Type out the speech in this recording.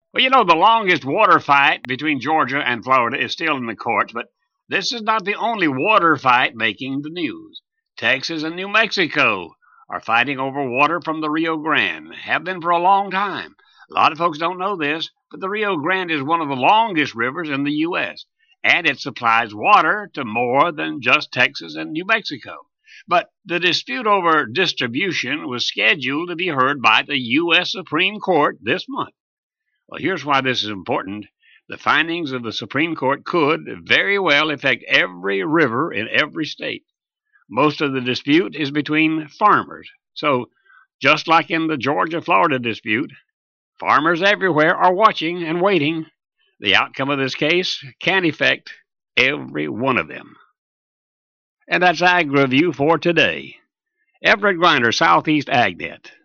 Well, you know, the longest water fight between Georgia and Florida is still in the courts, but this is not the only water fight making the news. Texas and New Mexico are fighting over water from the Rio Grande, have been for a long time. A lot of folks don't know this, but the Rio Grande is one of the longest rivers in the U.S., and it supplies water to more than just Texas and New Mexico. But the dispute over distribution was scheduled to be heard by the U.S. Supreme Court this month. Well, here's why this is important. The findings of the Supreme Court could very well affect every river in every state. Most of the dispute is between farmers. So, just like in the Georgia Florida dispute, farmers everywhere are watching and waiting. The outcome of this case can affect every one of them. And that's Ag Review for today. Everett Griner, Southeast AgNet.